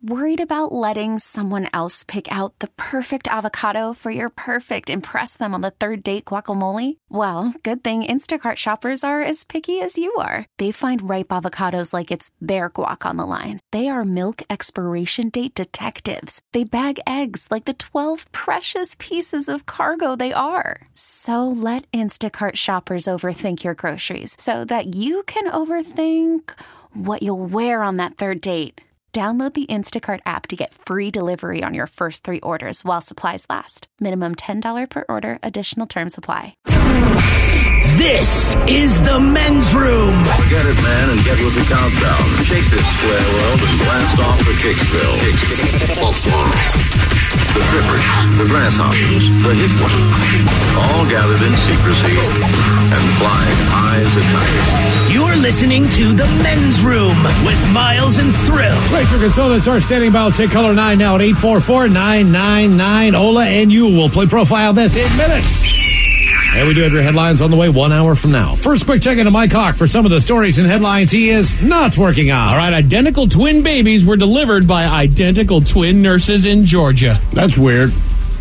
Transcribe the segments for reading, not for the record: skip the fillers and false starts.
Worried about letting someone else pick out the perfect avocado for your perfect impress them on the third date guacamole? Well, good thing Instacart shoppers are as picky as you are. They find ripe avocados like it's their guac on the line. They are milk expiration date detectives. They bag eggs like the 12 precious pieces of cargo they are. So let Instacart shoppers overthink your groceries so that you can overthink what you'll wear on that third date. Download the Instacart app to get free delivery on your first 3 orders while supplies last. Minimum $10 per order. Additional terms apply. This is the men's room. Get it, man, and get with the countdown. Shake this square world and blast off the Kicksville. The Trippers, the Grasshoppers, the Hit Ones, all gathered in secrecy and flying high as a kite. You're listening to the men's room with Miles and Thrill. Racer Consultants are standing by. I'll take caller 9 now at 844-999. Ola and you will play Profile This in minutes. And we do have your headlines on the way 1 hour from now. First, quick check into Mike Hawk for some of the stories and headlines he is not working on. All right, identical twin babies were delivered by identical twin nurses in Georgia. That's weird.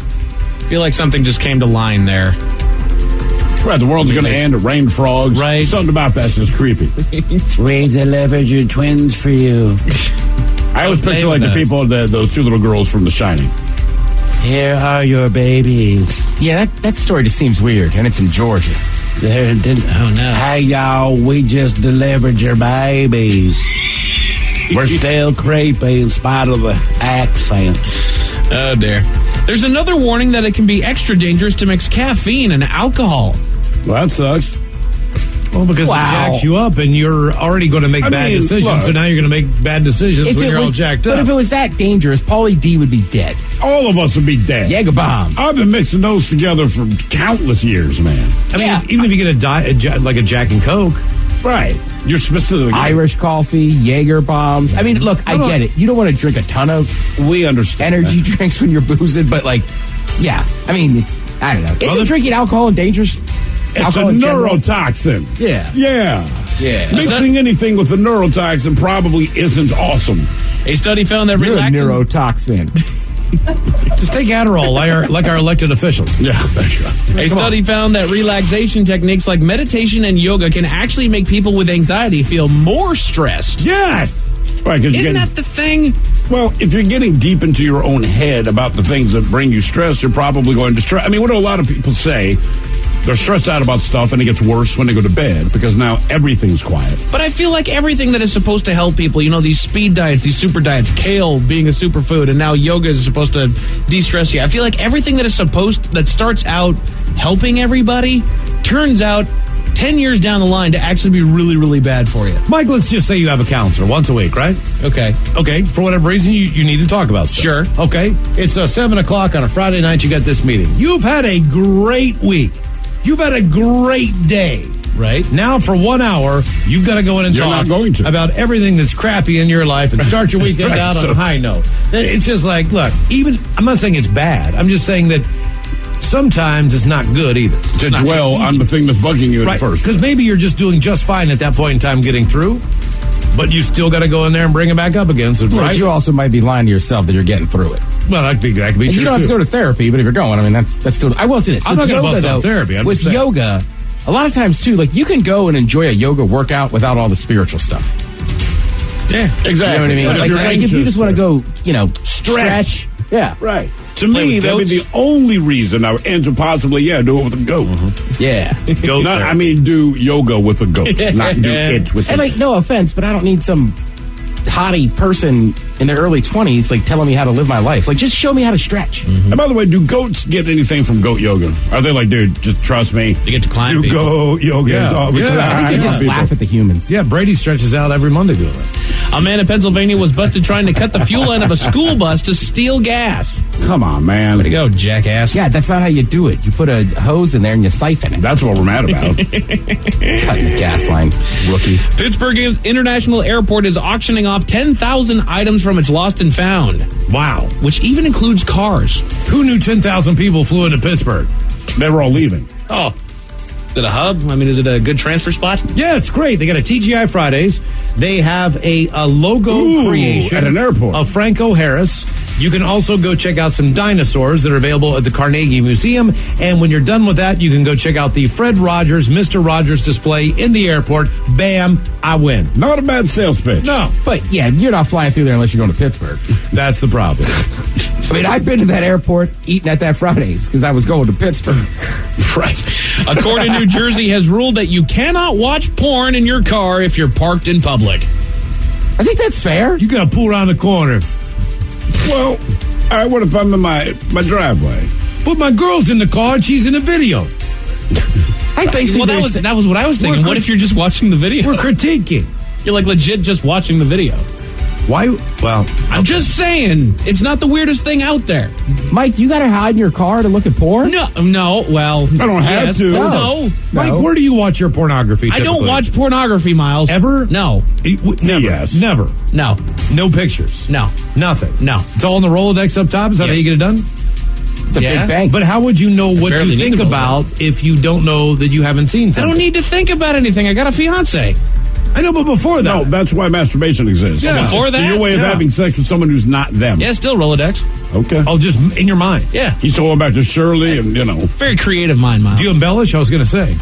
I feel like something just came to line there. Right, the world's going to end. It rained frogs. Right. Something about that's just creepy. We delivered your twins for you. I always picture like the people, those 2 little girls from The Shining. Here are your babies. Yeah, that story just seems weird, and it's in Georgia. Oh, no. Hey, y'all, we just delivered your babies. We're still creepy in spite of the accent. Oh, dear. There's another warning that it can be extra dangerous to mix caffeine and alcohol. Well, that sucks. Well, because it jacks you up, and you're already going to make bad decisions, look, so now you're going to make bad decisions when you're all jacked up. But if it was that dangerous, Pauly D would be dead. All of us would be dead. Jaeger bomb. I've been mixing those together for countless years, man. I mean, even if you get like a Jack and Coke. Right. You're specific. Irish coffee, Jaeger bombs. I mean, look, I get it. You don't want to drink a ton of we understand energy drinks when you're boozing, but yeah. I mean, I don't know. Isn't drinking alcohol dangerous? It's a neurotoxin. Yeah. Mixing anything with a neurotoxin probably isn't awesome. A study found that relaxing... You're a neurotoxin. Just take Adderall like our elected officials. Yeah, that's right. A study found that relaxation techniques like meditation and yoga can actually make people with anxiety feel more stressed. Yes! Right, Isn't that the thing? Well, if you're getting deep into your own head about the things that bring you stress, you're probably going to stress. I mean, what do a lot of people say? They're stressed out about stuff, and it gets worse when they go to bed because now everything's quiet. But I feel like everything that is supposed to help people, these speed diets, these super diets, kale being a superfood, and now yoga is supposed to de-stress you. I feel like everything that starts out helping everybody turns out 10 years down the line to actually be really, really bad for you. Mike, let's just say you have a counselor once a week, right? Okay. For whatever reason, you need to talk about stuff. Sure. Okay. It's 7 o'clock on a Friday night. You got this meeting. You've had a great week. You've had a great day. Right. Now, for 1 hour, you've got to go in and talk about everything that's crappy in your life and start your weekend out on a high note. It's just like, look, I'm not saying it's bad. I'm just saying that sometimes it's not good either. To dwell on the thing that's bugging you at first. Because maybe you're just doing just fine at that point in time getting through, but you still got to go in there and bring it back up again. So, But you also might be lying to yourself that you're getting through it. Well, that could be true. You don't have to go to therapy, but if you're going, I mean, that's still... I will say this. I'm not going to bust on therapy. I'm with yoga, a lot of times, too, like, you can go and enjoy a yoga workout without all the spiritual stuff. Yeah, exactly. You know what I mean? Like if you just want to go, stretch. Yeah. Right. To me, that would be the only reason I would enter possibly, do it with a goat. Mm-hmm. Yeah. Do yoga with a goat, not do it with a goat. And, no offense, but I don't need some hottie person in their early 20s, telling me how to live my life. Just show me how to stretch. Mm-hmm. And by the way, do goats get anything from goat yoga? Are they like, dude, just trust me? They get to climb Do people. Goat yoga. I think they just laugh at the humans. Yeah, Brady stretches out every Monday doing it. A man in Pennsylvania was busted trying to cut the fuel line of a school bus to steal gas. Come on, man. Way to go, jackass. Yeah, that's not how you do it. You put a hose in there and you siphon it. That's what we're mad about. Cutting the gas line, rookie. Pittsburgh International Airport is auctioning off 10,000 items from its lost and found. Wow. Which even includes cars. Who knew 10,000 people flew into Pittsburgh? They were all leaving. Oh. Is it a hub? I mean, is it a good transfer spot? Yeah, it's great. They got a TGI Fridays. They have a logo creation at an airport of Franco Harris. You can also go check out some dinosaurs that are available at the Carnegie Museum. And when you're done with that, you can go check out the Fred Rogers, Mr. Rogers display in the airport. Bam, I win. Not a bad sales pitch. No. But yeah, you're not flying through there unless you're going to Pittsburgh. That's the problem. I mean, I've been to that airport eating at that Fridays because I was going to Pittsburgh. Right. A court in New Jersey has ruled that you cannot watch porn in your car if you're parked in public. I think that's fair. You got to pull around the corner. Well, all right, what if I'm in my driveway? But my girl's in the car and she's in the video. I basically that was what I was thinking. What if you're just watching the video? We're critiquing. You're like legit just watching the video. Why? Well, I'm just saying, it's not the weirdest thing out there. Mike, you got to hide in your car to look at porn? No. Well, I don't have to. No. Mike, where do you watch your pornography? I Typically? don't watch pornography, Miles. Ever? No. Never. Yes. Never. No. No pictures. No. Nothing. No. It's all in the Rolodex up top. Is that how you get it done? It's a big bank. But how would you know what barely to need think the about if you don't know that you haven't seen I something? don't need to think about anything. I got a fiance. I know, but before that. No, that's why masturbation exists. Yeah. Before that? Your way of Yeah. having sex with someone who's not them. Yeah, still Rolodex. Okay. Oh, just in your mind. Yeah. He's going back to Shirley and, Very creative mind, Miles. Do you embellish? I was going to say.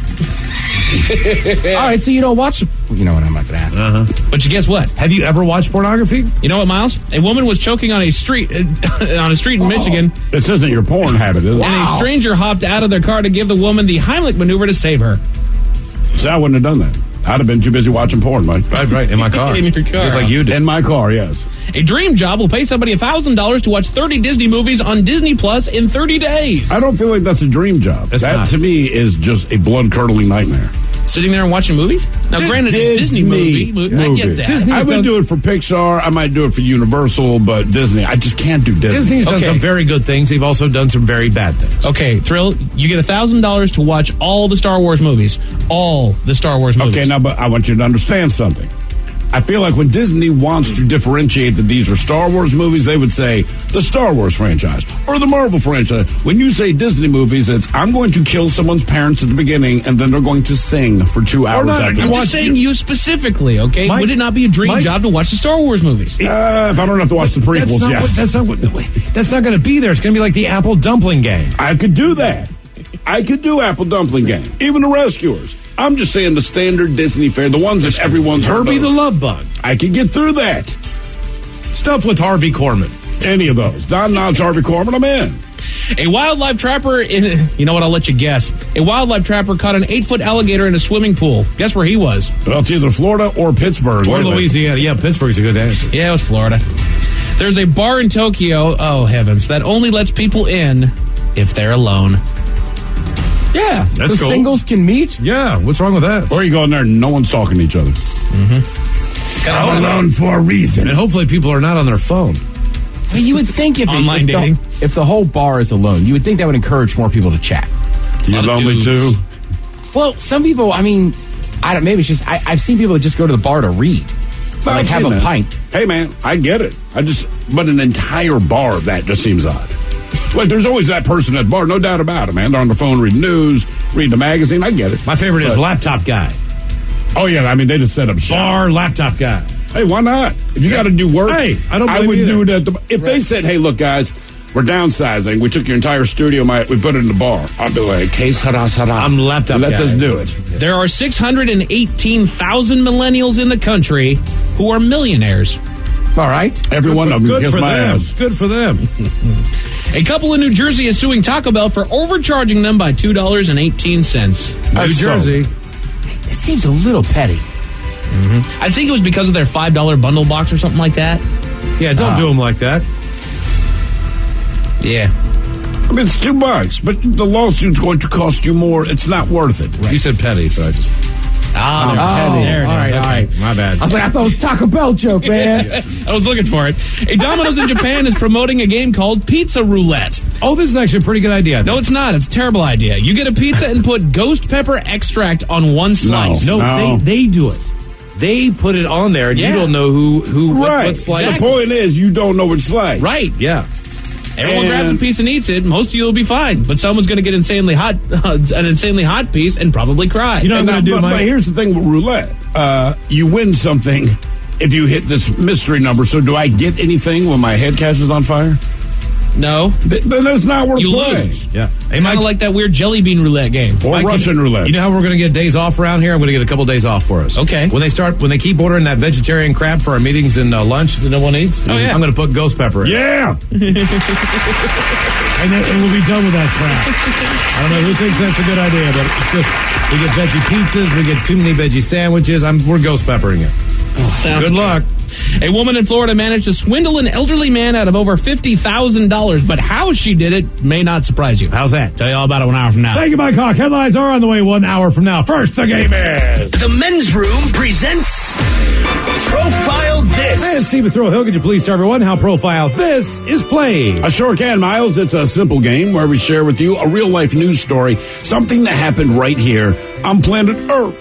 All right, so you don't watch... You know what, I'm not going to ask. But you guess what? Have you ever watched pornography? You know what, Miles? A woman was choking on a street in Michigan, this isn't your porn habit, is it? and a stranger hopped out of their car to give the woman the Heimlich maneuver to save her. So I wouldn't have done that. I'd have been too busy watching porn, Mike. Right, in my car. In your car. Just like you did. In my car, yes. A dream job will pay somebody $1,000 to watch 30 Disney movies on Disney Plus in 30 days. I don't feel like that's a dream job. That's that, not. to me, is just a blood-curdling nightmare. Sitting there and watching movies? Now, granted, it's Disney movie. I get that. Disney- I would done- do it for Pixar. I might do it for Universal, but Disney, I just can't do Disney. Disney's done Okay. some very good things. They've also done some very bad things. Okay, Thrill, you get $1,000 to watch all the Star Wars movies. All the Star Wars movies. Okay, now, but I want you to understand something. I feel like when Disney wants to differentiate that these are Star Wars movies, they would say the Star Wars franchise or the Marvel franchise. When you say Disney movies, it's I'm going to kill someone's parents at the beginning and then they're going to sing for 2 hours not. after. I'm just saying you specifically, okay? Mike- Would it not be a dream Mike- job to watch the Star Wars movies? If I don't have to watch the prequels, yes. That's not going to be there. It's going to be like the Apple Dumpling Gang. I could do that. I could do Apple Dumpling Gang. Even the Rescuers. I'm just saying the standard Disney fare, the ones that everyone's heard Herbie of. the Love Bug. I could get through that. Stuff with Harvey Korman. Any of those. Don Knotts, Harvey Korman, I'm in. A wildlife trapper you know what, I'll let you guess. A wildlife trapper caught an 8-foot alligator in a swimming pool. Guess where he was? Well, it's either Florida or Pittsburgh. Or Louisiana. Yeah, Pittsburgh's a good answer. Yeah, it was Florida. There's a bar in Tokyo, oh heavens, that only lets people in if they're alone. Yeah, That's so cool. singles can meet. Yeah, what's wrong with that? Or you go in there and no one's talking to each other. Alone for a reason. And hopefully people are not on their phone. I mean, you would think if Online dating. if the whole bar is alone, you would think that would encourage more people to chat. You're Lot of lonely dudes. too? Well, some people, I mean, I don't. Maybe it's just I've seen people that just go to the bar to read, or like I've have seen a that. pint. Hey, man, I get it. But an entire bar of that just seems odd. Like, there's always that person at the bar, no doubt about it, man. They're on the phone reading news, reading the magazine. I get it. My favorite is But- Laptop Guy. Oh, yeah, I mean, they just set up shop. Bar Laptop Guy. Hey, why not? If you got to do work, Hey, I don't blame would you do it either. at the. If they said, "Hey, look, guys, we're downsizing. We took your entire studio, we put it in the bar," I'd be like, "Case hara. I'm Laptop Let Guy. us do it." There are 618,000 millennials in the country who are millionaires. All right. Every one of them Good kiss for my them. ass. Good for them. A couple in New Jersey is suing Taco Bell for overcharging them by $2.18. New Jersey. It seems a little petty. I think it was because of their $5 bundle box or something like that. Yeah, don't do them like that. Yeah. I mean, it's $2, but the lawsuit's going to cost you more. It's not worth it. You said petty, so I just... Ah, there it is. all right, Okay. all right. My bad. I was like, I thought it was a Taco Bell joke, man. I was looking for it. A Domino's in Japan is promoting a game called Pizza Roulette. Oh, this is actually a pretty good idea. I No, think. it's not. It's a terrible idea. You get a pizza and put ghost pepper extract on one slice. No, they do it. They put it on there, and Yeah. you don't know who Right. what slice. The point is, you don't know which slice. Right. Yeah. Everyone grabs a piece and eats it. Most of you will be fine, but someone's going to get insanely hot, an insanely hot piece, and probably cry. You know what I'm going to do, Mike? But here's the thing with roulette. You win something if you hit this mystery number. So do I get anything when my head catches on fire? No. Then it's not worth playing. Lose. Yeah. Hey, kind of like that weird jelly bean roulette game. Or Mike, Russian roulette. You know how we're going to get days off around here? I'm going to get a couple days off for us. Okay. When they keep ordering that vegetarian crap for our meetings and lunch that no one eats, yeah. I'm going to put ghost pepper in. Yeah. And we'll be done with that crap. I don't know who thinks that's a good idea, but it's just, we get veggie pizzas, we get too many veggie sandwiches. We're ghost peppering it. Good luck. A woman in Florida managed to swindle an elderly man out of over $50,000, but how she did it may not surprise you. How's that? Tell you all about it 1 hour from now. Thank you, Mike Hawk. Headlines are on the way 1 hour from now. First, the game is... The Men's Room presents Profile This. And Stephen Thrill-Hill, could you please tell everyone how Profile This is played? I sure can, Miles. It's a simple game where we share with you a real-life news story, something that happened right here on planet Earth.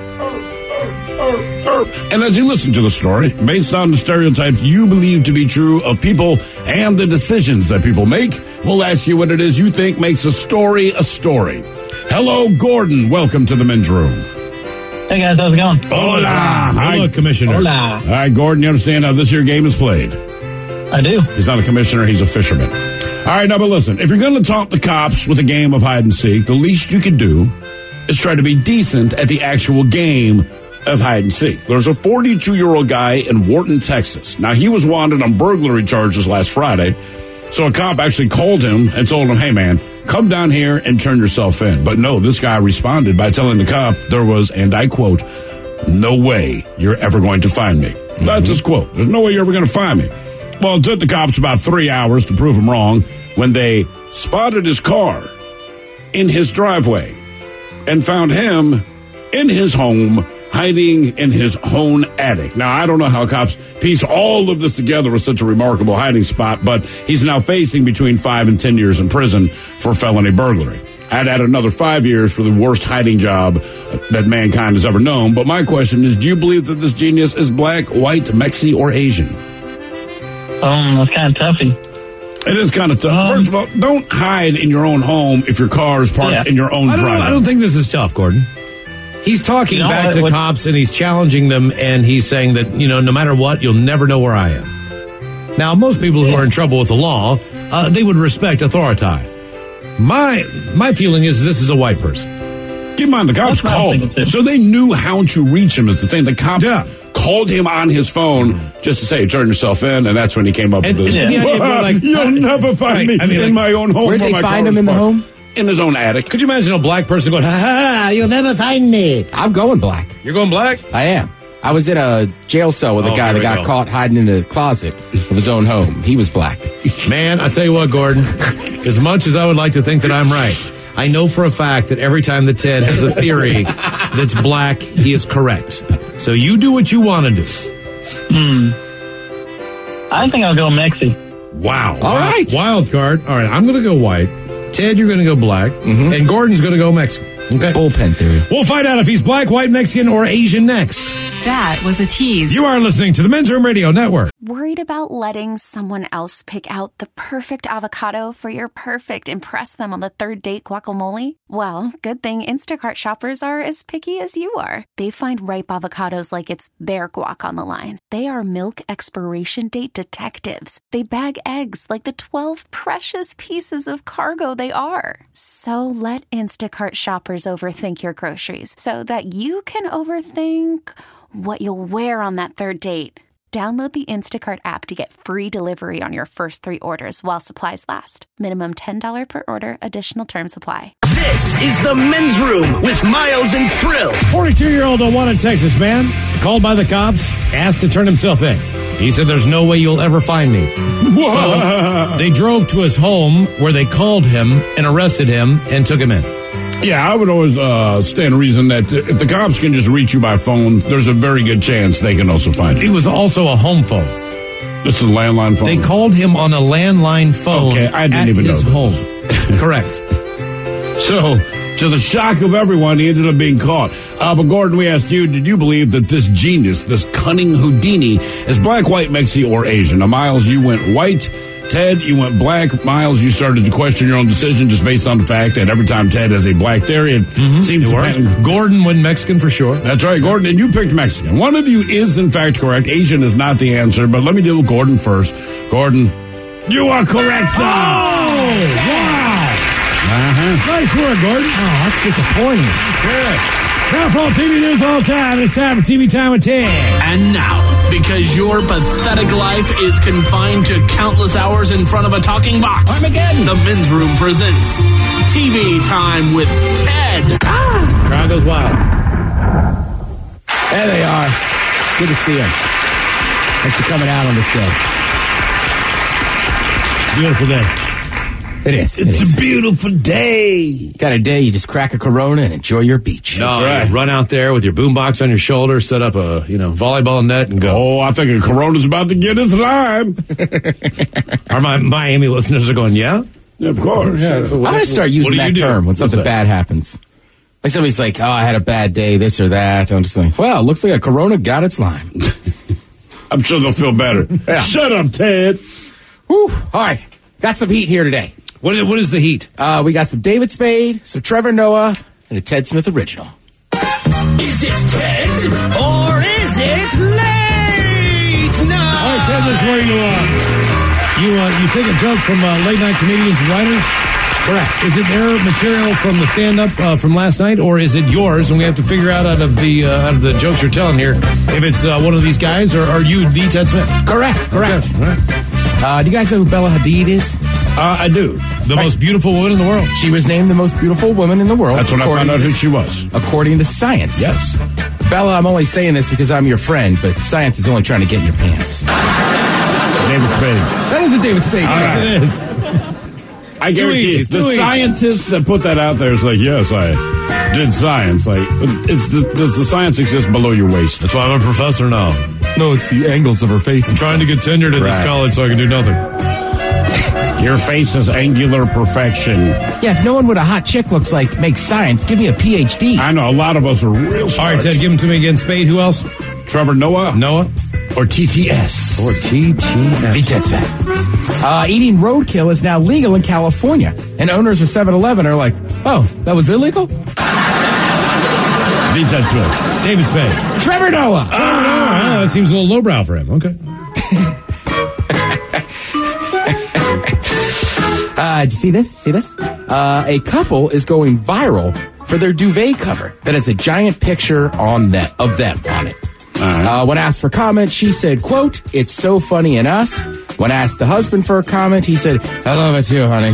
And as you listen to the story, based on the stereotypes you believe to be true of people and the decisions that people make, we'll ask you what it is you think makes a story a story. Hello, Gordon. Welcome to the Men's Room. Hey, guys. How's it going? Hola. Hello, Commissioner. Hola. All right, Gordon, you understand how this here game is played? I do. He's not a commissioner, he's a fisherman. All right, now, but listen, if you're going to taunt the cops with a game of hide and seek, the least you can do is try to be decent at the actual game of hide and seek. There's a 42-year-old guy in Wharton, Texas. Now, he was wanted on burglary charges last Friday, so a cop actually called him and told him, hey, man, come down here and turn yourself in. But no, this guy responded by telling the cop there was, and I quote, no way you're ever going to find me. That's his quote. There's no way you're ever going to find me. Well, it took the cops about 3 hours to prove him wrong when they spotted his car in his driveway and found him in his home, hiding in his own attic. Now, I don't know how cops piece all of this together with such a remarkable hiding spot, but he's now facing between 5 and 10 years in prison for felony burglary. I'd add another 5 years for the worst hiding job that mankind has ever known. But my question is, do you believe that this genius is black, white, Mexi, or Asian? That's kind of toughy. It is kind of tough. First of all, don't hide in your own home if your car is parked in your own driveway. I don't think this is tough, Gordon. He's talking back to cops and he's challenging them and he's saying that, no matter what, you'll never know where I am. Now, most people who are in trouble with the law, they would respect authority. My feeling is this is a white person. Keep in mind, the cops called him, so they knew how to reach him is the thing. The cops called him on his phone just to say, turn yourself in, and that's when he came up with this. You'll never find me in my own home. Where'd they find him in the home? In his own attic. Could you imagine a black person going, ha, you'll never find me? I'm going black. You're going black? I am. I was in a jail cell with a guy that got caught hiding in the closet of his own home. He was black. Man, I tell you what, Gordon, as much as I would like to think that I'm right, I know for a fact that every time that Ted has a theory that's black, he is correct. So you do what you want to do. I think I'll go Mexi. Wow. All right. Wild card. All right, I'm going to go white. Ted, you're going to go black. And Gordon's going to go Mexican. Okay. Bullpen theory. We'll find out if he's black, white, Mexican, or Asian next. That was a tease. You are listening to the Men's Room Radio Network. Worried about letting someone else pick out the perfect avocado for your perfect impress them on the third date guacamole? Well, good thing Instacart shoppers are as picky as you are. They find ripe avocados like it's their guac on the line. They are milk expiration date detectives. They bag eggs like the 12 precious pieces of cargo they are. So let Instacart shoppers overthink your groceries so that you can overthink what you'll wear on that third date. Download the Instacart app to get free delivery on your first 3 orders while supplies last. Minimum $10 per order. Additional terms apply. This is the Men's Room with Miles and Thrill. 42-year-old wanted Texas man called by the cops, asked to turn himself in. He said, there's no way you'll ever find me. So they drove to his home where they called him and arrested him and took him in. Yeah, I would always stand to reason that if the cops can just reach you by phone, there's a very good chance they can also find you. It was also a home phone. This is a landline phone? They called him on a landline phone I didn't at even his know home. Correct. So, to the shock of everyone, he ended up being caught. But Gordon, we asked you, did you believe that this genius, this cunning Houdini, is black, white, Mexi, or Asian? Now, Miles, you went white. Ted, you went black. Miles, you started to question your own decision just based on the fact that every time Ted has a black there, it seems to pattern. Gordon went Mexican for sure. That's right, Gordon, and you picked Mexican. One of you is, in fact, correct. Asian is not the answer, but let me deal with Gordon first. Gordon, you are correct, son. Oh, wow. Nice work, Gordon. Oh, that's disappointing. Good. Now for all TV news all the time, it's time for TV Time with Ted. And now, because your pathetic life is confined to countless hours in front of a talking box, Armageddon, the Men's Room presents TV Time with Ted. Crowd goes wild. There they are. Good to see them. Thanks for coming out on this day. Beautiful day. It is. It's a beautiful day. Got a day, you just crack a Corona and enjoy your beach. No, right. Run out there with your boombox on your shoulder, set up a volleyball net, and go. Oh, I think a Corona's about to get its lime. Our Miami listeners are going, yeah? Of course. I'm going to start using that term when something bad happens. Like somebody's like, oh, I had a bad day, this or that. I'm just like, well, it looks like a Corona got its lime. I'm sure they'll feel better. Yeah. Shut up, Ted. Whew. All right. Got some heat here today. What is the heat? We got some David Spade, some Trevor Noah, and a Ted Smith original. Is it Ted or is it late night? All right, Ted, this is where you take a joke from late night comedians and writers. Correct. Is it their material from the stand-up from last night, or is it yours? And we have to figure out out of the jokes you're telling here if it's one of these guys or are you the Ted Smith? Correct. Okay. All right. Do you guys know who Bella Hadid is? I do. The most beautiful woman in the world. She was named the most beautiful woman in the world. That's when I found out who she was. According to science. Yes. Bella, I'm only saying this because I'm your friend, but science is only trying to get in your pants. David Spade. That is a David Spade. Yes, it is. I guarantee you, the scientist that put that out there is like, yes, I did science. Like, does the science exist below your waist? That's why I'm a professor now. No, it's the angles of her face. I'm trying to get tenured at this college so I can do nothing. Your face is angular perfection. Yeah, if no one with a hot chick looks like makes science, give me a PhD. I know, a lot of us are real smart. All right, Ted, give them to me again. Spade, who else? Trevor Noah. Or TTS. The Ted Smith. Eating roadkill is now legal in California, and owners of 7-Eleven are like, oh, that was illegal? The Ted Smith. David Spade. Trevor Noah. That seems a little lowbrow for him. Okay. Did you see this? A couple is going viral for their duvet cover that has a giant picture of them on it. When asked for comment, she said, quote, "It's so funny in us." When asked the husband for a comment, he said, "I love it too, honey."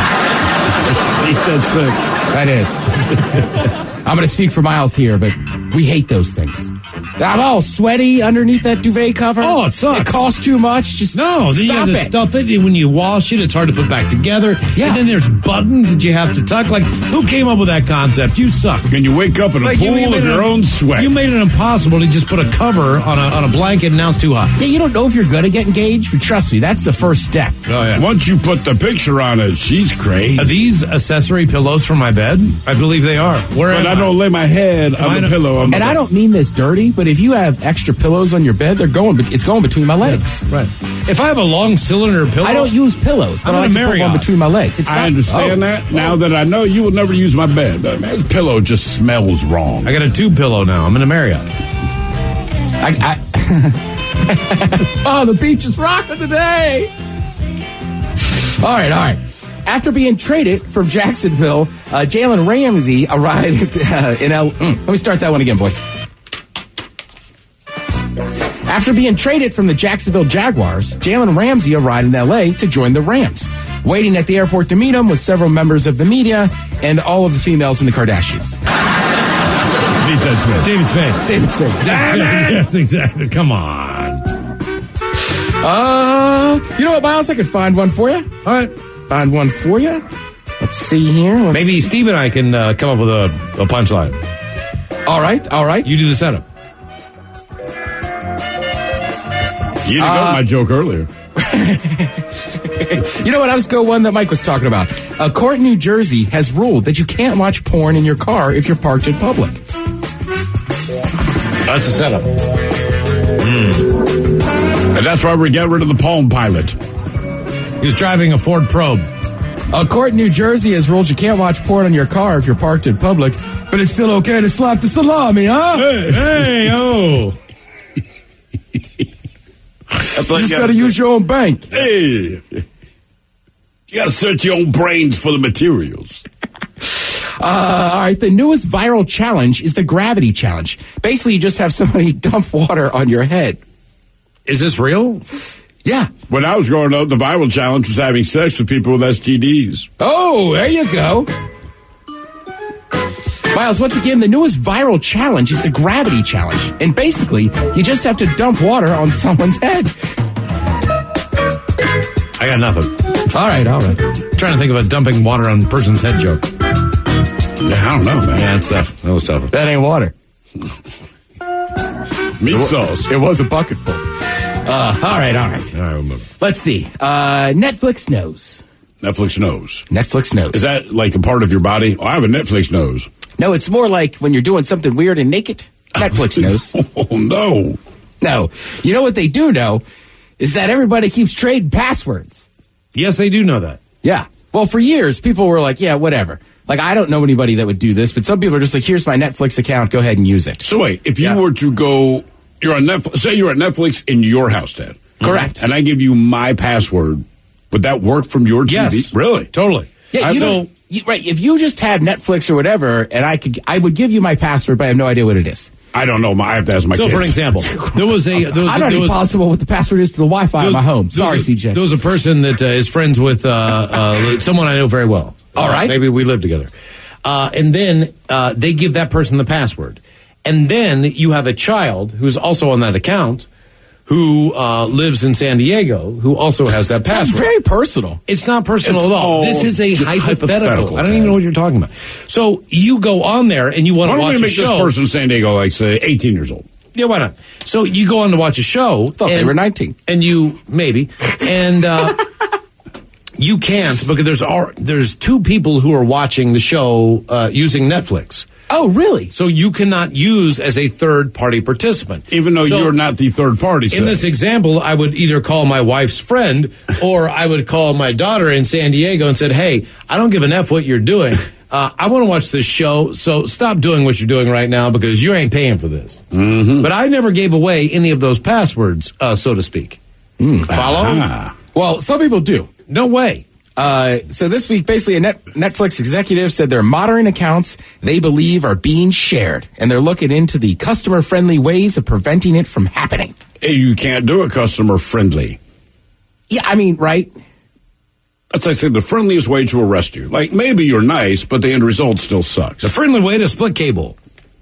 That is. I'm going to speak for Miles here, but we hate those things. I'm all sweaty underneath that duvet cover. Oh, it sucks. It costs too much. Just then you have to stuff it, and when you wash it, it's hard to put back together. Yeah. And then there's buttons that you have to tuck. Like, who came up with that concept? You suck. And you wake up in a pool of your own sweat. You made it impossible to just put a cover on a blanket, and now it's too hot. Yeah, you don't know if you're going to get engaged, but trust me, that's the first step. Oh, yeah. Once you put the picture on it, she's crazy. Are these accessory pillows for my bed? I believe they are. But I don't lay my head on the pillow. And I don't mean this dirty, but if you have extra pillows on your bed, it's going between my legs. Right. If I have a long cylinder pillow, I don't use pillows, but I like to put one between my legs. I understand that. Now that I know you will never use my bed, man, this pillow just smells wrong. I got a tube pillow now. I'm in a Marriott. Oh, the beach is rocking today. All right. After being traded from Jacksonville, Jalen Ramsey arrived in L. Let me start that one again, boys. After being traded from the Jacksonville Jaguars, Jalen Ramsey arrived in L.A. to join the Rams. Waiting at the airport to meet him was several members of the media and all of the females in the Kardashians. David Spade. Yes, exactly. Come on. You know what, Miles? I could find one for you. All right. Find one for you. Let's see here. Maybe Steve and I can come up with a punchline. All right. You do the setup. You didn't know my joke earlier. You know what? I was go one that Mike was talking about. A court in New Jersey has ruled that you can't watch porn in your car if you're parked in public. That's the setup. And that's why we got rid of the Palm Pilot. He was driving a Ford Probe. A court in New Jersey has ruled you can't watch porn on your car if you're parked in public, but it's still okay to slap the salami, huh? Hey, oh. You just got to use your own bank. Hey. You got to search your own brains for the materials. All right, the newest viral challenge is the gravity challenge. Basically, you just have somebody dump water on your head. Is this real? Yeah. When I was growing up, the viral challenge was having sex with people with STDs. Oh, there you go. Miles, once again, the newest viral challenge is the gravity challenge. And basically, you just have to dump water on someone's head. I got nothing. All right. Trying to think of a dumping water on a person's head joke. Yeah, I don't know, man. Yeah, it's tough. That was tough. That ain't water. Meat sauce. It was a bucketful. All right. All right, we'll move. Let's see. Netflix knows. Netflix knows. Netflix knows. Is that like a part of your body? Oh, I have a Netflix nose. No, it's more like when you're doing something weird and naked. Netflix knows. Oh, no. No. You know what they do know is that everybody keeps trading passwords. Yes, they do know that. Yeah. Well, for years, people were like, yeah, whatever. Like, I don't know anybody that would do this, but some people are just like, here's my Netflix account. Go ahead and use it. So wait, if you were to go, you're on Netflix, say you're at Netflix in your house, Dad. Correct. And I give you my password. Would that work from your TV? Yes. Really? Totally. Yeah, right. If you just have Netflix or whatever, and I would give you my password, but I have no idea what it is. I don't know. I have to ask my kids. So, for example, there was I don't know possible what the password is to the Wi-Fi in my home. Sorry, CJ. There was a person that is friends with someone I know very well. All right. Maybe we live together. And then they give that person the password. And then you have a child who's also on that account who lives in San Diego who also has that password. That's very personal. It's not personal at all. This is a hypothetical. I don't even know what you're talking about. So you go on there and you want to watch a show. Why don't we make this person in San Diego, like, say, 18 years old? Yeah, why not? So you go on to watch a show. I thought they were 19. And you, maybe. And you can't because there's two people who are watching the show using Netflix. Oh, really? So you cannot use as a third-party participant. Even though you're not the third party. In this example, I would either call my wife's friend or I would call my daughter in San Diego and said, hey, I don't give an F what you're doing. I want to watch this show, so stop doing what you're doing right now because you ain't paying for this. Mm-hmm. But I never gave away any of those passwords, so to speak. Follow? Well, some people do. No way. So this week, basically, a Netflix executive said their modern accounts they believe are being shared, and they're looking into the customer-friendly ways of preventing it from happening. Hey, you can't do it customer-friendly. Yeah, I mean, right? As I said, the friendliest way to arrest you. Like, maybe you're nice, but the end result still sucks. The friendly way to split cable.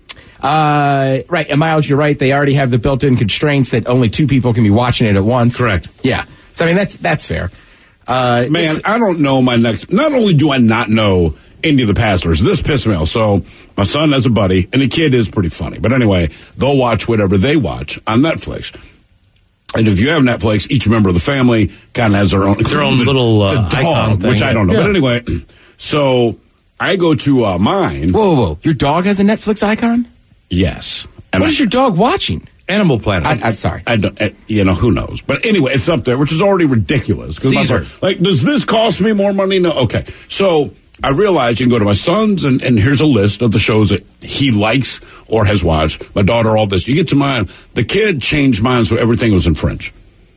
Right, and Miles, you're right. They already have the built-in constraints that only two people can be watching it at once. Correct. Yeah. So, I mean, that's fair. Man, I don't know not only do I not know any of the passwords, this pisses me off. So my son has a buddy, and the kid is pretty funny. But anyway, they'll watch whatever they watch on Netflix. And if you have Netflix, each member of the family kind of has their own little the dog, icon thing, which I don't know. Yeah. But anyway, so I go to mine. Whoa. Your dog has a Netflix icon? Yes. And what is your dog watching? Animal Planet. I'm sorry. I don't, who knows? But anyway, it's up there, which is already ridiculous. Caesar. Does this cost me more money? No. Okay. So I realize you can go to my son's, and here's a list of the shows that he likes or has watched. My daughter, all this. You get to mine. The kid changed mine so everything was in French.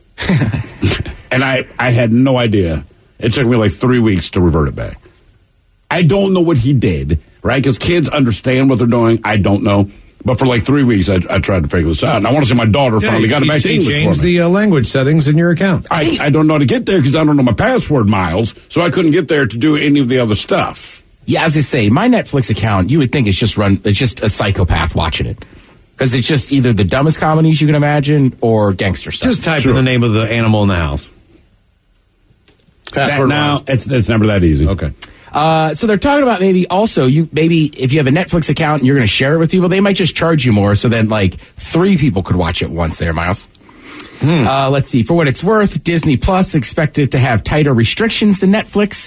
And I had no idea. It took me like 3 weeks to revert it back. I don't know what he did, right? Because kids understand what they're doing. I don't know. But for like 3 weeks, I tried to figure this out. And I want to say my daughter finally got it back to English for me. Changed the language settings in your account. I don't know how to get there because I don't know my password, Miles. So I couldn't get there to do any of the other stuff. Yeah, as I say, my Netflix account, you would think it's just a psychopath watching it. Because it's just either the dumbest comedies you can imagine or gangster stuff. Just type in the name of the animal in the house. Password now, it's never that easy. Okay. So they're talking about maybe if you have a Netflix account and you're going to share it with people, they might just charge you more so then like 3 people could watch it once there, Miles. Let's see. For what it's worth, Disney Plus expected to have tighter restrictions than Netflix.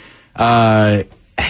I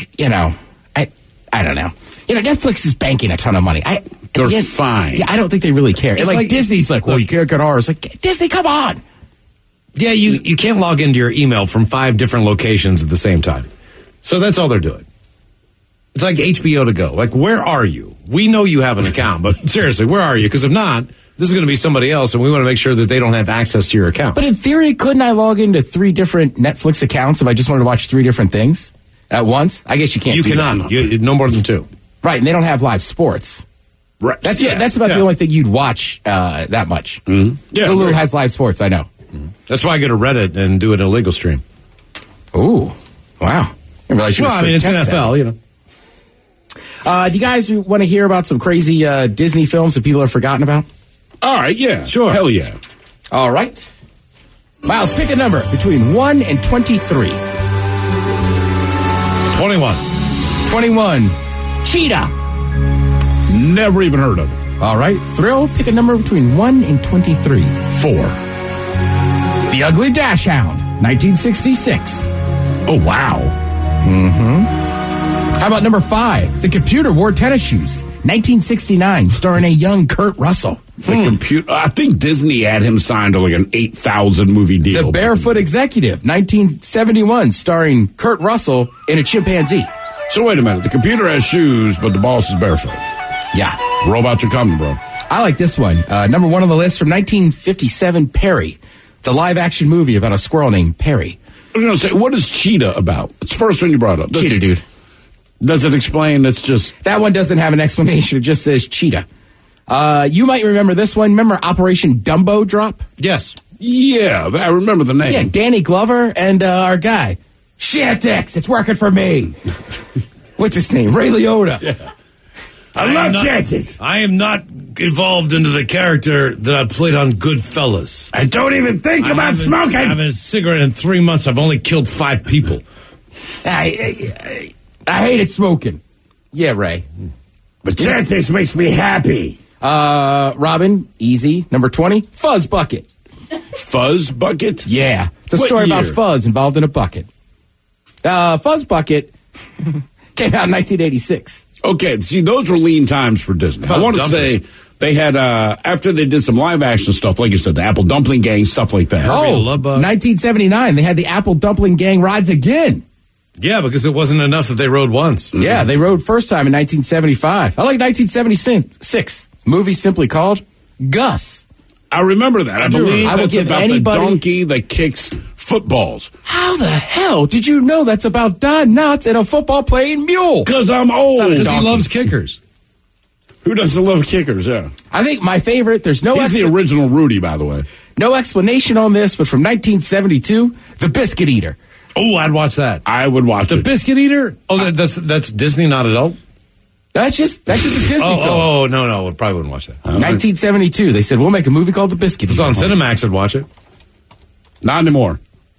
don't know. Netflix is banking a ton of money. They're fine. Yeah, I don't think they really care. It's like Disney's like, well, you can't get ours. Like, Disney, come on. Yeah, you can't log into your email from 5 different locations at the same time. So that's all they're doing. It's like HBO to go. Like, where are you? We know you have an account, but seriously, where are you? Because if not, this is going to be somebody else, and we want to make sure that they don't have access to your account. But in theory, couldn't I log into 3 different Netflix accounts if I just wanted to watch 3 different things at once? I guess you can't. You cannot. No more than 2. Right, and they don't have live sports. Right. That's about the only thing you'd watch that much. Mm-hmm. Yeah, Hulu has live sports, I know. Mm-hmm. That's why I go to Reddit and do an illegal stream. Ooh, wow. It's NFL, you know. Do you guys want to hear about some crazy Disney films that people have forgotten about? All right, yeah. Sure. Hell yeah. All right. Miles, pick a number between 1 and 23. 21. 21. Cheetah. Never even heard of it. All right. Thrill, pick a number between 1 and 23. 4. The Ugly Dash Hound, 1966. Oh, wow. Mm-hmm. How about number 5? The Computer Wore Tennis Shoes, 1969, starring a young Kurt Russell. The computer. I think Disney had him signed to like an 8,000 movie deal. The Barefoot Executive, 1971, starring Kurt Russell and a chimpanzee. So wait a minute. The computer has shoes, but the boss is barefoot. Yeah. Robots are coming, bro. I like this one. Number 1 on the list from 1957, Perry. It's a live-action movie about a squirrel named Perry. I was going to say, what is Cheetah about? It's the first one you brought up. Cheetah, dude. Does it explain? It's just... That one doesn't have an explanation. It just says cheetah. You might remember this one. Remember Operation Dumbo Drop? Yes. Yeah, I remember the name. Yeah, Danny Glover and our guy. Shantix, it's working for me. What's his name? Ray Liotta. Yeah. I love Shantix. I am not involved into the character that I played on Goodfellas. I don't even think about smoking. I haven't a cigarette in 3 months. I've only killed 5 people. I hated smoking. Yeah, Ray. But Shantix makes me happy. Robin, easy. Number 20, Fuzz Bucket. Fuzz Bucket? Yeah. It's a story about Fuzz involved in a bucket. Fuzz Bucket came out in 1986. Okay, see, those were lean times for Disney. I want to say they had, after they did some live action stuff, like you said, the Apple Dumpling Gang, stuff like that. Oh, 1979, they had the Apple Dumpling Gang rides again. Yeah, because it wasn't enough that they rode once. Mm-hmm. Yeah, they rode first time in 1975. I like 1976. Movie simply called Gus. I remember that. I believe I will give about anybody the donkey that kicks footballs. How the hell did you know that's about Don Knotts and a football playing mule? Because I'm old. Because he loves kickers. Who doesn't love kickers? Yeah. I think my favorite. There's no. He's the original Rudy, by the way. No explanation on this, but from 1972, The Biscuit Eater. Oh, I'd watch that. I would watch The Biscuit Eater. Oh, that's Disney, not adult. That's just a Disney film. Oh, no, I probably wouldn't watch that. 1972, they said, we'll make a movie called The Biscuit Eater. If it was on Cinemax, I'd watch it. Not anymore.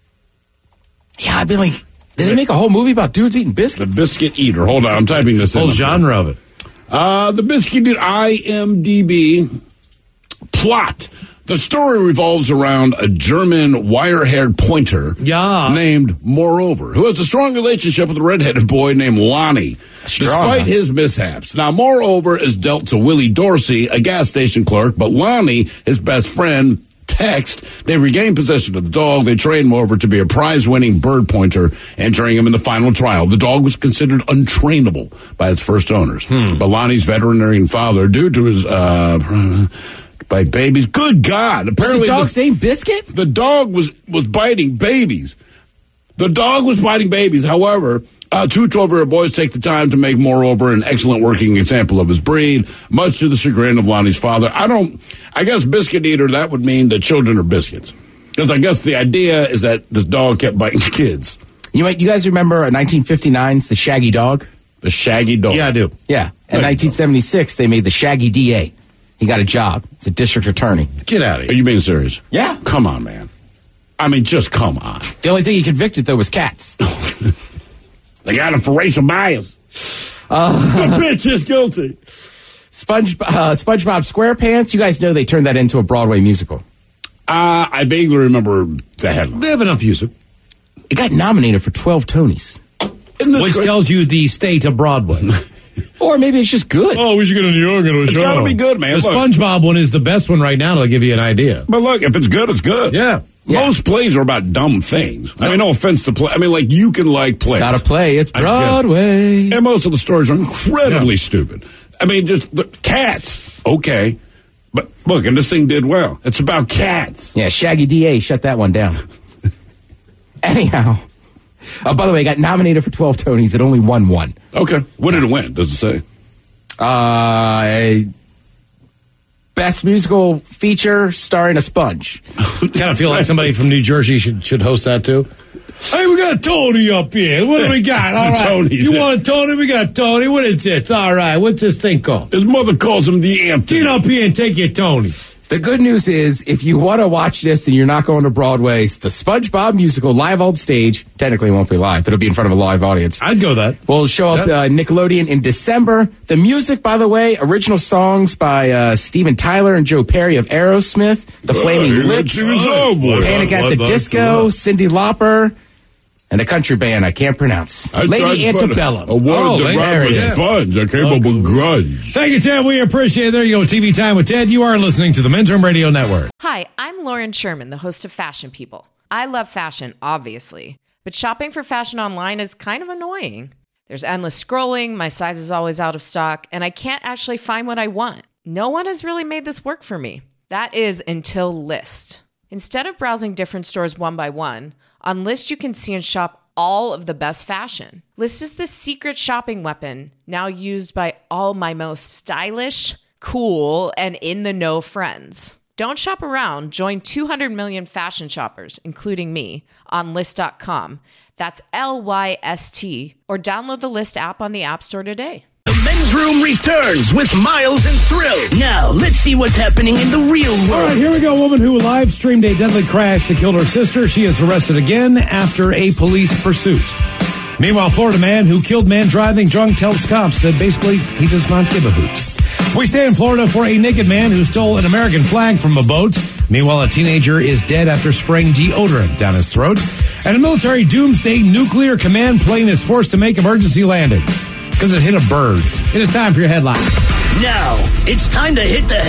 Yeah, I'd be like, did they make a whole movie about dudes eating biscuits? The Biscuit Eater. Hold on, I'm typing this in. Whole genre of it. The Biscuit Eater, IMDb plot. The story revolves around a German wire-haired pointer named Moreover, who has a strong relationship with a redheaded boy named Lonnie, despite his mishaps. Now, Moreover is dealt to Willie Dorsey, a gas station clerk, but Lonnie, his best friend, Text. They regain possession of the dog. They train Moreover to be a prize-winning bird pointer, entering him in the final trial. The dog was considered untrainable by its first owners. But Lonnie's veterinarian father, due to his... by babies. Good God. Apparently was the dog's name Biscuit? The dog was biting babies. The dog was biting babies. However, 2 12-year-old boys take the time to make Moreover an excellent working example of his breed, much to the chagrin of Lonnie's father. I guess Biscuit Eater, that would mean that children are biscuits. Because I guess the idea is that this dog kept biting kids. You guys remember 1959's The Shaggy Dog? The Shaggy Dog. Yeah, I do. Yeah. In 1976, they made The Shaggy DA. He got a job. He's a district attorney. Get out of here. Are you being serious? Yeah. Come on, man. I mean, just come on. The only thing he convicted, though, was cats. They got him for racial bias. The bitch is guilty. SpongeBob SquarePants, you guys know they turned that into a Broadway musical. I vaguely remember the headline. They have enough music. It got nominated for 12 Tonys. Which tells you the state of Broadway. Or maybe it's just good. Oh, we should go to New York and It's got to be good, man. The SpongeBob one is the best one right now. That'll give you an idea. But look, if it's good, it's good. Yeah. Most plays are about dumb things. I mean, no offense to play. I mean, like, you can like plays. It's not a play. It's Broadway. And most of the stories are incredibly stupid. I mean, just cats. Okay. But look, and this thing did well. It's about cats. Yeah, Shaggy DA shut that one down. Anyhow. By the way, got nominated for 12 Tonys. It only won one. Okay. What did it win? Does it say? Best musical feature starring a sponge. Kind of feel like somebody from New Jersey should host that too. Hey, we got Tony up here. What do we got? All right. Tony's you want Tony? We got Tony. What is this? All right. What's this thing called? His mother calls him the Anthony. Get up here and take your Tony. The good news is, if you want to watch this and you're not going to Broadway, the SpongeBob musical live on stage, technically it won't be live, but it'll be in front of a live audience. I'd go that. Will show up Nickelodeon in December. The music, by the way, original songs by Steven Tyler and Joe Perry of Aerosmith, The Flaming Lips, Panic at the Disco, Cyndi Lauper, and a country band I can't pronounce. Lady Antebellum. A word that rhymed with sponge. I came up with grudge. Thank you, Ted. We appreciate it. There you go. TV Time with Ted. You are listening to the Men's Room Radio Network. Hi, I'm Lauren Sherman, the host of Fashion People. I love fashion, obviously, but shopping for fashion online is kind of annoying. There's endless scrolling, my size is always out of stock, and I can't actually find what I want. No one has really made this work for me. That is until Lyst. Instead of browsing different stores one by one, on Lyst you can see and shop all of the best fashion. Lyst is the secret shopping weapon now used by all my most stylish, cool, and in-the-know friends. Don't shop around. Join 200 million fashion shoppers, including me, on Lyst.com. That's Lyst, or download the Lyst app on the App Store today. The Men's Room returns with Miles and Thrill. Now, let's see what's happening in the real world. All right, here we go. A woman who live streamed a deadly crash that killed her sister. She is arrested again after a police pursuit. Meanwhile, Florida man who killed man driving drunk tells cops that basically he does not give a hoot. We stay in Florida for a naked man who stole an American flag from a boat. Meanwhile, a teenager is dead after spraying deodorant down his throat. And a military doomsday nuclear command plane is forced to make emergency landing because it hit a bird. It is time for your headline. Now, it's time to hit the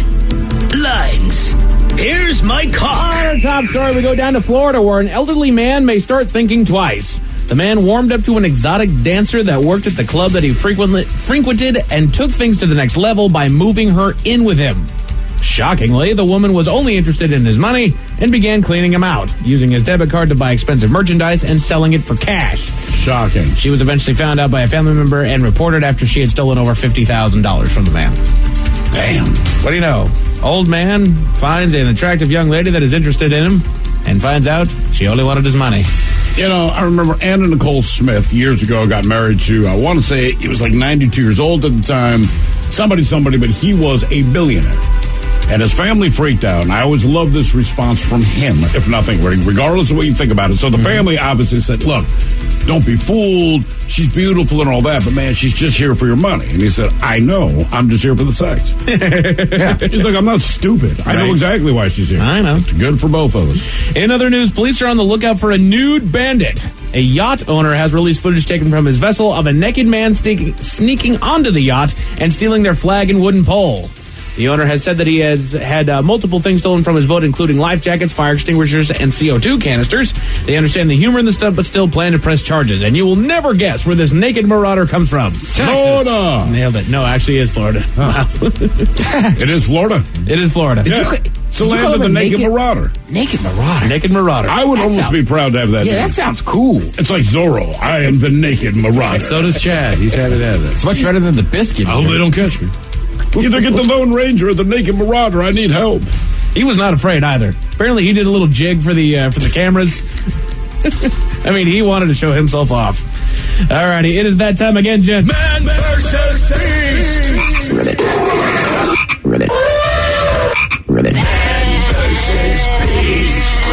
headlines. Here's my cock. On our top story, we go down to Florida, where an elderly man may start thinking twice. The man warmed up to an exotic dancer that worked at the club that he frequented and took things to the next level by moving her in with him. Shockingly, the woman was only interested in his money and began cleaning him out, using his debit card to buy expensive merchandise and selling it for cash. Shocking. She was eventually found out by a family member and reported after she had stolen over $50,000 from the man. Damn. What do you know? Old man finds an attractive young lady that is interested in him and finds out she only wanted his money. You know, I remember Anna Nicole Smith years ago got married to, I want to say he was like 92 years old at the time. Somebody, but he was a billionaire. And his family freaked out, and I always love this response from him, if nothing, regardless of what you think about it. So the family obviously said, look, don't be fooled. She's beautiful and all that, but man, she's just here for your money. And he said, I know. I'm just here for the sex. Yeah. He's like, I'm not stupid. I know exactly why she's here. I know. It's good for both of us. In other news, police are on the lookout for a nude bandit. A yacht owner has released footage taken from his vessel of a naked man sneaking onto the yacht and stealing their flag and wooden pole. The owner has said that he has had multiple things stolen from his boat, including life jackets, fire extinguishers, and CO2 canisters. They understand the humor in the stuff, but still plan to press charges. And you will never guess where this naked marauder comes from. Florida. Nailed it. No, actually, it is Florida. Oh. It is Florida. It is Florida. It's the land of the naked marauder. Naked marauder. Naked marauder. I would almost be proud to have that. Yeah, name. that sounds cool. It's like Zorro. I am the naked marauder. So does Chad. He's happy to have that. It's much better than the biscuit. I hope they don't catch me. Either get the Lone Ranger or the naked marauder. I need help. He was not afraid either. Apparently, he did a little jig for the cameras. I mean, he wanted to show himself off. Alrighty, it is that time again, gents. Man versus beast. Ribbit. Man versus beast.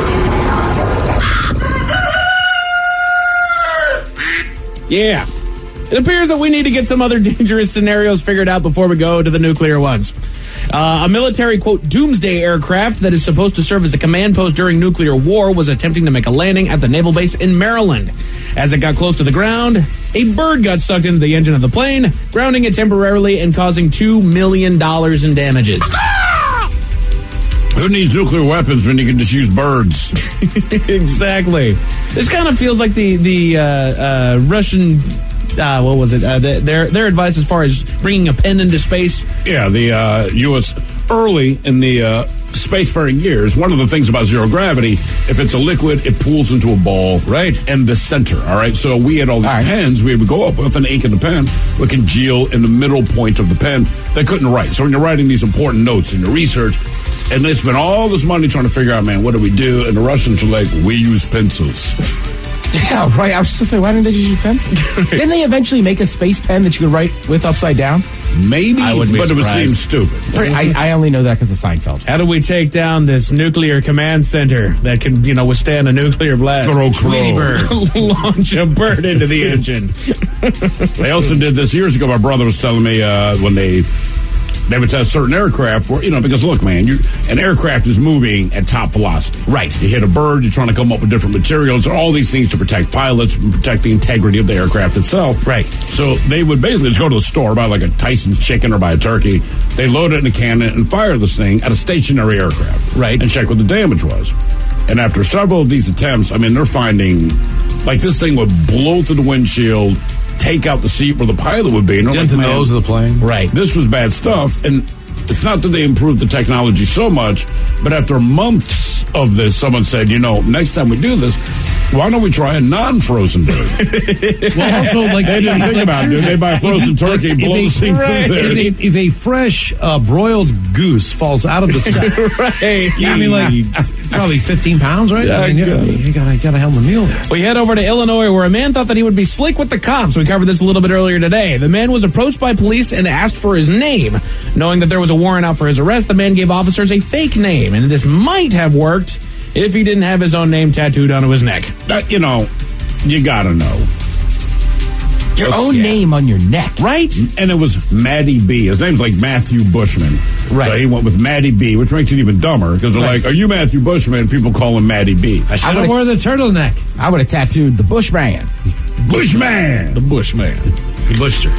Yeah. It appears that we need to get some other dangerous scenarios figured out before we go to the nuclear ones. A military, quote, doomsday aircraft that is supposed to serve as a command post during nuclear war was attempting to make a landing at the naval base in Maryland. As it got close to the ground, a bird got sucked into the engine of the plane, grounding it temporarily and causing $2 million in damages. Who needs nuclear weapons when you can just use birds? Exactly. This kind of feels like the Russian. What was it? Their advice as far as bringing a pen into space. Yeah, the U.S. early in the spacefaring years, one of the things about zero gravity, if it's a liquid, it pools into a ball. Right. In the center, all right? So we had all these pens. We would go up with an ink in the pen. We congeal in the middle point of the pen. They couldn't write. So when you're writing these important notes in your research, and they spent all this money trying to figure out, man, what do we do? And the Russians were like, we use pencils. Yeah, right. I was just going to say, why didn't they just use pencils? Didn't they eventually make a space pen that you could write with upside down? Maybe, I wouldn't be but surprised. it would seem stupid. I only know that because of Seinfeld. How do we take down this nuclear command center that can, withstand a nuclear blast? Throw Tweety bird. Launch a bird into the engine. They also did this years ago. My brother was telling me when they would test certain aircraft for, because look, man, an aircraft is moving at top velocity. Right. You hit a bird, you're trying to come up with different materials, all these things to protect pilots and protect the integrity of the aircraft itself. Right. So they would basically just go to the store, buy like a Tyson's chicken or buy a turkey. They load it in a cannon and fire this thing at a stationary aircraft. Right. And check what the damage was. And after several of these attempts, they're finding, like, this thing would blow through the windshield, take out the seat where the pilot would be. Dent the nose of the plane. Right. This was bad stuff. And it's not that they improved the technology so much, but after months of this, someone said, next time we do this, why don't we try a non-frozen bird? Well, also, like, they didn't think about it. They buy a frozen turkey, blow the thing through there. If a fresh broiled goose falls out of the sky, Right. probably 15 pounds, right? You got a hell of a meal there. We head over to Illinois, where a man thought that he would be slick with the cops. We covered this a little bit earlier today. The man was approached by police and asked for his name. Knowing that there was a warrant out for his arrest, the man gave officers a fake name, and this might have worked if he didn't have his own name tattooed onto his neck. You gotta know. Your own name on your neck. Right? And it was Matty B. His name's like Matthew Bushman. Right. So he went with Matty B, which makes it even dumber, because they're like, are you Matthew Bushman? And people call him Matty B. I should have worn the turtleneck. I would have tattooed the Bushman. Bushman! The Bushman. The Bushster.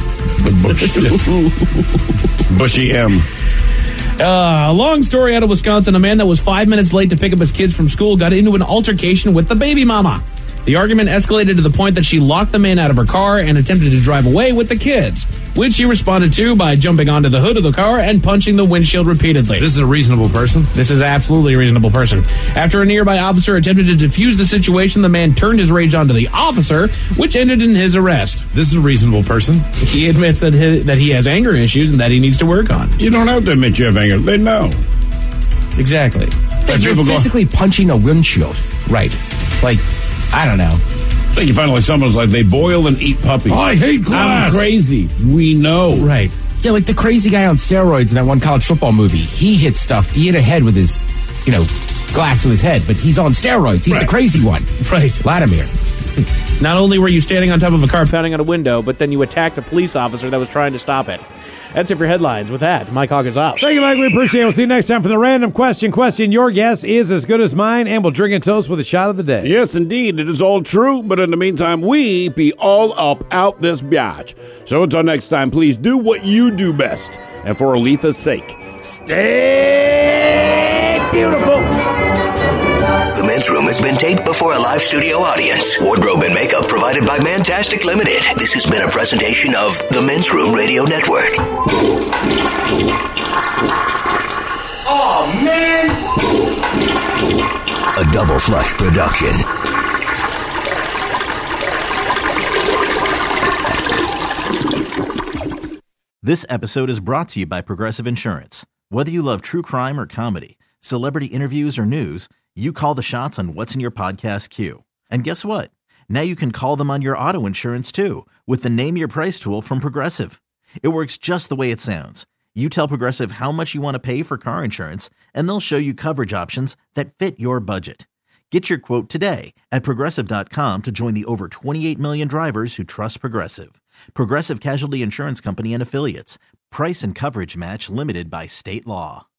The Bush. Bushy M. A long story out of Wisconsin. A man that was 5 minutes late to pick up his kids from school got into an altercation with the baby mama. The argument escalated to the point that she locked the man out of her car and attempted to drive away with the kids, which he responded to by jumping onto the hood of the car and punching the windshield repeatedly. This is a reasonable person. This is absolutely a reasonable person. After a nearby officer attempted to defuse the situation, the man turned his rage onto the officer, which ended in his arrest. This is a reasonable person. He admits that he has anger issues and that he needs to work on. You don't have to admit you have anger. They know. Exactly. You're physically punching a windshield. Right. Like, I don't know. I think you find like someone's like, they boil and eat puppies. Oh, I hate glass. I'm crazy. We know. Right. Yeah, like the crazy guy on steroids in that one college football movie. He hit stuff. He hit a head with his, glass with his head, but he's on steroids. He's the crazy one. Right. Vladimir. Not only were you standing on top of a car pounding on a window, but then you attacked a police officer that was trying to stop it. That's it for headlines. With that, Mike Hawk is out. Thank you, Mike. We appreciate it. We'll see you next time for the random question. Your guess is as good as mine, and we'll drink and toast with a shot of the day. Yes, indeed. It is all true, but in the meantime, we be all up out this biatch. So until next time, please do what you do best. And for Aletha's sake, stay beautiful. The Men's Room has been taped before a live studio audience. Wardrobe and makeup provided by Mantastic Limited. This has been a presentation of the Men's Room Radio Network. Oh, man! A Double Flush production. This episode is brought to you by Progressive Insurance. Whether you love true crime or comedy, celebrity interviews or news, you call the shots on what's in your podcast queue. And guess what? Now you can call them on your auto insurance too with the Name Your Price tool from Progressive. It works just the way it sounds. You tell Progressive how much you want to pay for car insurance, and they'll show you coverage options that fit your budget. Get your quote today at Progressive.com to join the over 28 million drivers who trust Progressive. Progressive Casualty Insurance Company and Affiliates. Price and coverage match limited by state law.